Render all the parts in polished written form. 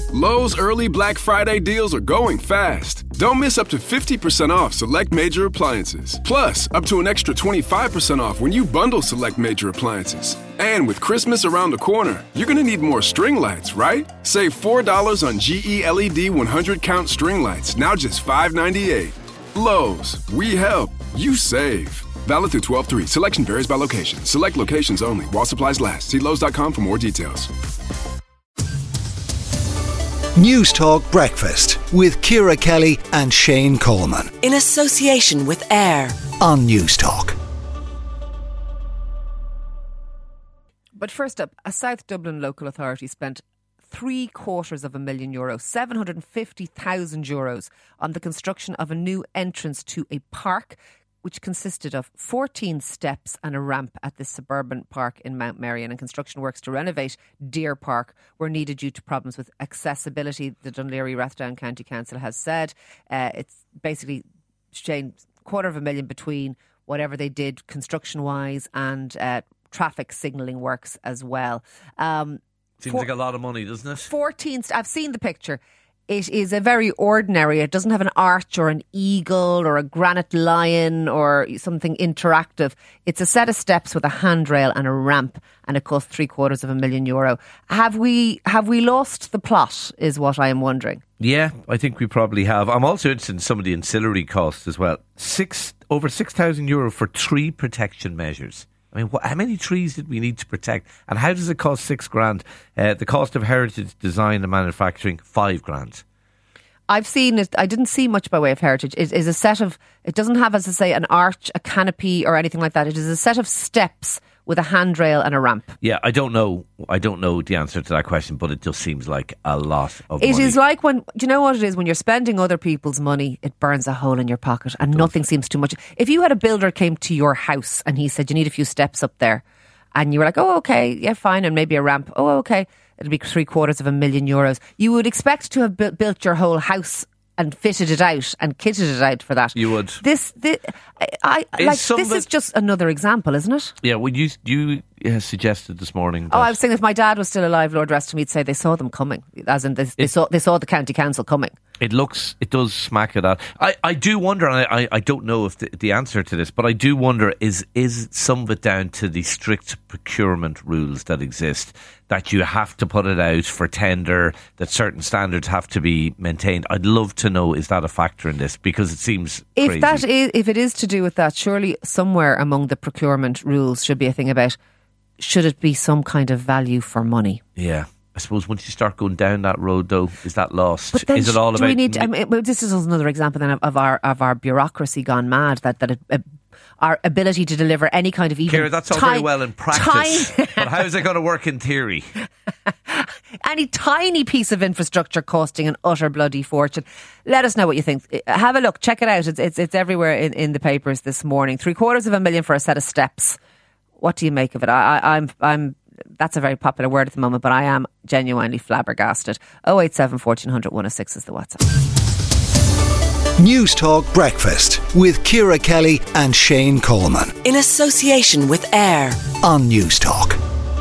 Lowe's early Black Friday deals are going fast. Don't miss up to 50% off select major appliances. Plus, up to an extra 25% off when you bundle select major appliances. And with Christmas around the corner, you're going to need more string lights, right? Save $4 on GE LED 100 count string lights, now just $5.98. Lowe's, we help, you save. Valid through 12/3. Selection varies by location. Select locations only while supplies last. See Lowe's.com for more details. News Talk Breakfast with Ciara Kelly and Shane Coleman. In association with AIR on News Talk. But first up, a South Dublin local authority spent €750,000, €750,000 on the construction of a new entrance to a park, which consisted of 14 steps and a ramp at this suburban park in Mount Merrion. And construction works to renovate Deer Park were needed due to problems with accessibility, the Dún Laoghaire-Rathdown County Council has said. It's basically, Shane, $250,000 between whatever they did construction-wise and traffic signalling works as well. Seems like a lot of money, doesn't it? 14, I've seen the picture. It is a very ordinary, it doesn't have an arch or an eagle or a granite lion or something interactive. It's a set of steps with a handrail and a ramp, and it cost €750,000. Have we lost the plot, is what I am wondering. Yeah, I think we probably have. I'm also interested in some of the ancillary costs as well. Over €6,000 for tree protection measures. I mean, how many trees did we need to protect? And how does it cost $6,000? The cost of heritage design and manufacturing, $5,000. I've seen it. I didn't see much by way of heritage. It is a set of, it doesn't have, as I say, an arch, a canopy or anything like that. It is a set of steps with a handrail and a ramp. Yeah, I don't know the answer to that question, but it just seems like a lot of money. It is like when, do you know what it is? When you're spending other people's money, it burns a hole in your pocket and nothing seems too much. If you had a builder came to your house and he said, you need a few steps up there, and you were like, oh, okay, yeah, fine, and maybe a ramp, oh, okay, it'll be €750,000. You would expect to have built your whole house and fitted it out and kitted it out for that. You would. This is just another example, isn't it? Yeah, well, you suggested this morning. I was saying if my dad was still alive, Lord rest him, he'd say they saw them coming. As in, they saw the county council coming. It does smack at that. I do wonder, and I don't know if the answer to this, but I do wonder, is some of it down to the strict procurement rules that exist, that you have to put it out for tender, that certain standards have to be maintained? I'd love to know, is that a factor in this? Because it seems crazy. If it is to do with that, surely somewhere among the procurement rules should be a thing about, should it be some kind of value for money? Yeah. I suppose once you start going down that road, though, is that lost? But then is it all about? This is another example then of our bureaucracy gone mad. Our ability to deliver any kind of even. Ciara, that's all very well in practice, but how is it going to work in theory? Any tiny piece of infrastructure costing an utter bloody fortune. Let us know what you think. Have a look, check it out. It's everywhere in the papers this morning. $750,000 for a set of steps. What do you make of it? I'm. That's a very popular word at the moment, but I am genuinely flabbergasted. 087 1400 106 is the WhatsApp. News Talk Breakfast with Ciara Kelly and Shane Coleman. In association with AIR on News Talk.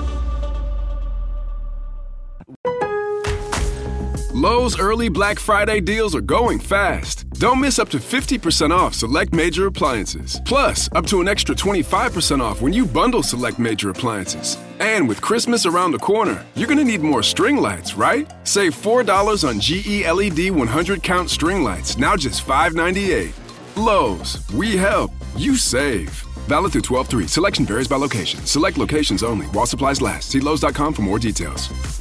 Lowe's early Black Friday deals are going fast. Don't miss up to 50% off select major appliances. Plus, up to an extra 25% off when you bundle select major appliances. And with Christmas around the corner, you're going to need more string lights, right? Save $4 on GE LED 100 count string lights, now just $5.98. Lowe's, we help, you save. Valid through 12/3. Selection varies by location. Select locations only while supplies last. See Lowe's.com for more details.